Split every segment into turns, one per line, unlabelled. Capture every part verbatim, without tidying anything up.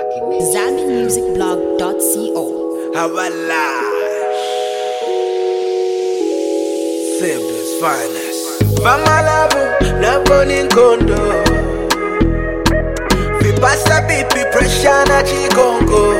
Zambian Music Blog dot co.
Havala. Simplest finest. Famalabu, Naponin Kondo. Vipasa pipi pressure na chikongo.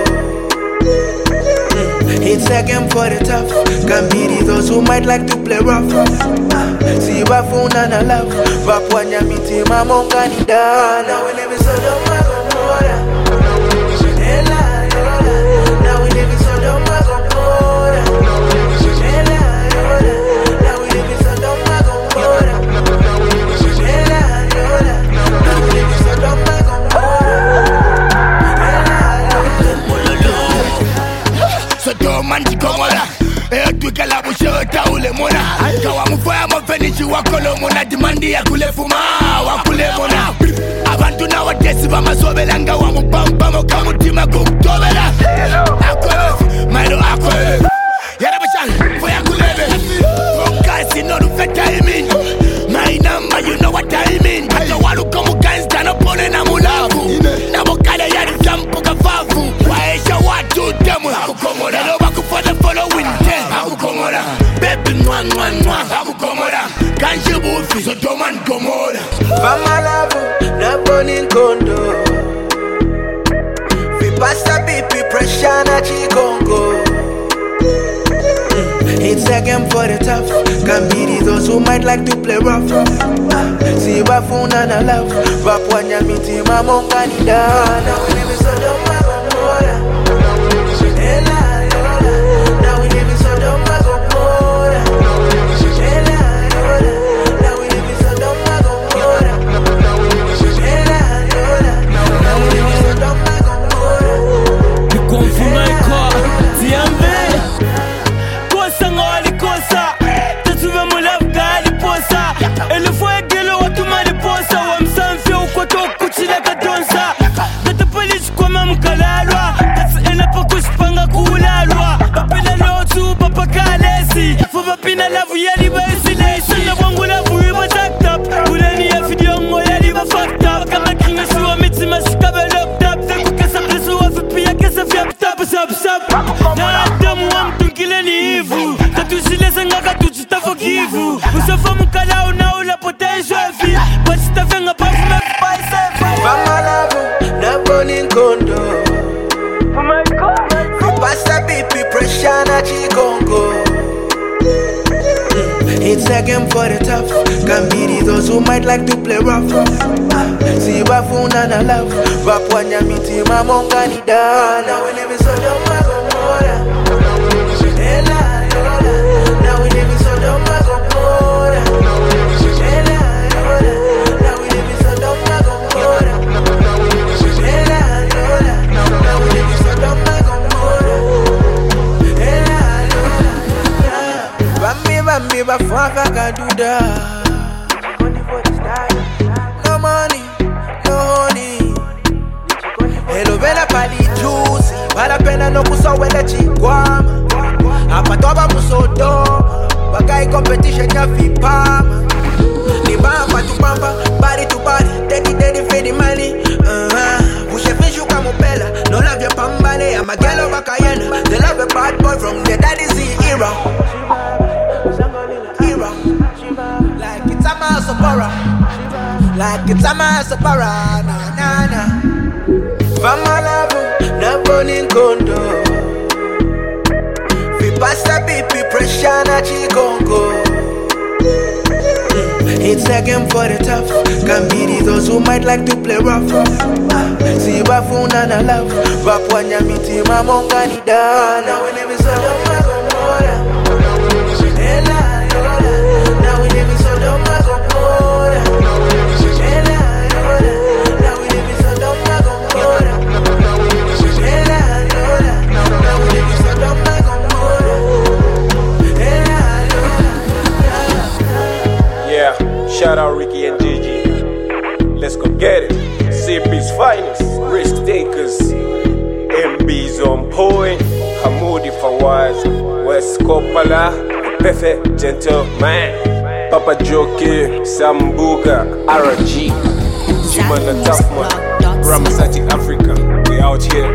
It's a game for the tough. Can be those who might like to play rough. See Bafuna and I love Bapwanya miti mamonga ni da. Now we live in Sodoma Gomorrah. Ela yola. Now we live in Sodoma Gomorrah. Ela yola. Now we live in Sodoma Gomorrah. Ela yola. Now we live in Sodoma Gomorrah.
Sodoma ndi Gomorrah. Etuke la bushota ule mona kawa mufaya mafenishi wakolo mona dimandi ya kule fuma wakule mona abantu na watesi bamasobelanga wa mupamba mokamutima kukutobela akwe mailo akwe yara bashan foya kulebe fokasi no rufe timing my number you know what I mean kato walu komu gangsta no pone na mulavu na mokale yari zampu kafafu waesha watu demu Gomorrah no baku for the following day Gomorrah, baby nwa nwa nwa Gomorrah, kanji bufi Sodoma and Gomorrah.
Famalabu, Naponin Kondo. Vipasa pipi pressure na chikongo. It's a game for the tough. Can be those who might like to play rough. See Bafuna and I love Bapwanya miti mamonga ni da. Now we live in Sodoma Gomorrah. Ela yola. Now we live in Sodoma Gomorrah. Ela yola. Now we live in Sodoma Gomorrah. Ela yola. Now we live in Sodoma Gomorrah.
The confuma iko Ziambe Kosa ngoli kosa Tatuwe mulaf gali posa Elifo egelo watu mali posa Wamsanfi ukoto kuchile kadonsa Data police kwa mamkalalwa Kasi enapo kushpanga kulalwa Bapila lotu papakalesi Fubapina lavu yali baisi lesi Sanda wangu lavu iba tacked up Uleni ya video ngo yali ba fucked up Kama kinga suwa miti masikabe locked up Zeku kesa plesu wa fipia kesa fiap tap Sap sap Na adamu wa mtunkile ni hivu Katushilesa nga katuchita forgive Usafa mkalao na ula potential fi Bachita venga pafu me fipaise
Famalabu, Naponin Kondo. Vipasa pipi pressure na chikongo. It's a game for the tough. Can be those who might like to play rough. See Bafuna and I love Bapwanya miti mamonga ni da. Now we live in Sodoma Gomorrah. Ela yola. Now we live in Sodoma Gomorrah. Ela yola. Now we live in Sodoma Gomorrah. Ela yola. Now we live in Sodoma Gomorrah. Ela yola. Bambi bambi bafaka kaduda. No money, no honey. Hello vela pali juicy. Pala pena no kusa wele chikwama. Hapa toba musodoma. Bagai competition ya vipama. Ni bamba tu bamba, body to body. Daddy daddy for the money. Uh-huh. Pushe fish you come upela. No love your pambane. I'm a girl of a Cayenne. They love a bad boy from the daddy's era. Era. Like it's a mass of horror. Like it's a mass of horror. Na na na. Famalabu, Naponin Kondo. Vipasa pipi pressure na chikongo. It's a game for the tough. Can be those who might like to play rough. See Bafuna and I love Bapwanya miti mamonga ni da. Now we live in Sodoma Gomorrah. Ela yola. Now we live in Sodoma Gomorrah. Ela yola. Now we live in Sodoma Gomorrah. Ela yola. Now we live in Sodoma Gomorrah. Ela yola.
Yeah, shout out Ricky and Gigi. Let's go get it. C P's finest, risk takers. M B's on point. Hamoudi Fawaz, West Coppola, perfect gentleman. Papa Joke, Sambuga, R G, Jimana Tough Man, Ramasati Africa. We out. out here.